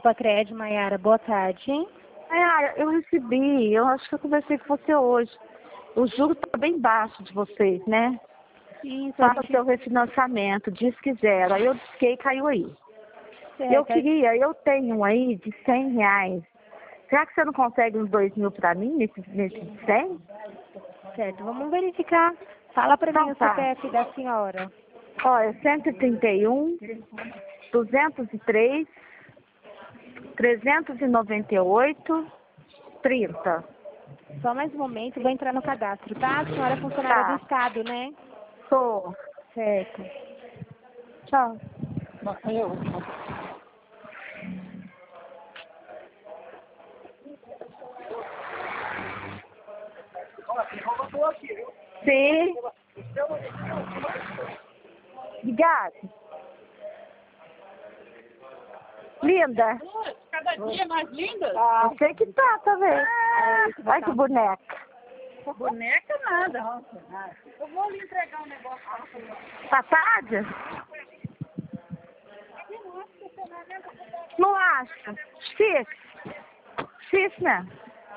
Copacred, Maiara, boa tarde. Eu recebi, eu acho que eu conversei com você hoje. O juro está bem baixo de vocês, né? Isso, Faça o seu refinanciamento, diz que zero. Aí eu disquei e caiu aí. Eu tenho aí de R$ 100. Será que você não consegue uns 2.000 para mim nesse 100? Certo, vamos verificar. Fala para mim o Tá. CPF da senhora. Olha, 131, 203, 398, 30. Só mais um momento, vou entrar no cadastro, tá? A senhora é funcionária Tá. do Estado, né? Sou. Certo. Tchau. Sim. Obrigada. Linda. Cada dia mais linda? Eu sei que tá vendo? Ai, que boneca. Boneca nada. Eu vou lhe entregar um negócio. Tá tarde? Não acha? Difícil. Difícil, né?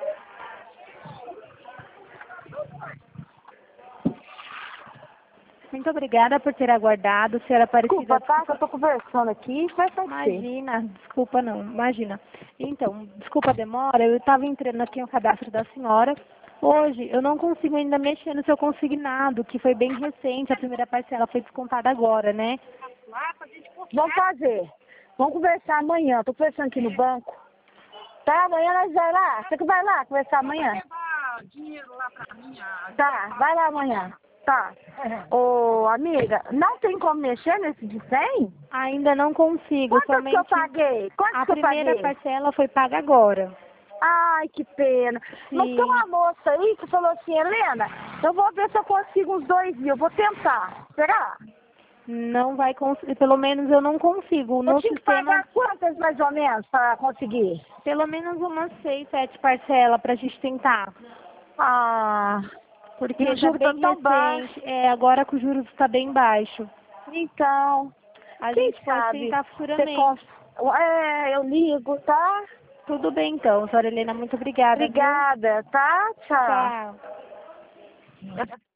Muito obrigada por ter aguardado, senhora Aparecida. Desculpa, tá? Que eu tô conversando aqui. Vai ser. Imagina, desculpa não, imagina. Então, desculpa a demora, eu estava entrando aqui no cadastro da senhora. Hoje eu não consigo ainda mexer no seu consignado, que foi bem recente, a primeira parcela foi descontada agora, né? Vamos fazer. Vamos conversar amanhã. Tô conversando aqui no banco. Tá? Amanhã nós vai lá. Você que vai lá conversar amanhã? Levar dinheiro lá pra mim. Tá, vai lá amanhã. Tá. Ô, amiga, não tem como mexer nesse de 100? Ainda não consigo, Quanto que eu paguei? Quanto a que eu primeira paguei? parcela foi paga agora. Ai, que pena. Mas Sim. tem uma moça aí que falou assim, Helena, eu vou ver se eu consigo uns 2.000, vou tentar. Será? Não vai conseguir, pelo menos eu não consigo. Eu No tinha que sistema, pagar quantas mais ou menos para conseguir? pelo menos umas 6, 7 parcelas pra gente tentar. Ah, Porque e o já juro tá bem tão baixo. recente, agora que o juros está bem baixo. Então, A quem gente pode sabe? tentar futuramente. Eu ligo, tá? Tudo bem então, senhora Helena, muito obrigada, viu? Obrigada, tá? Tchau. Tchau.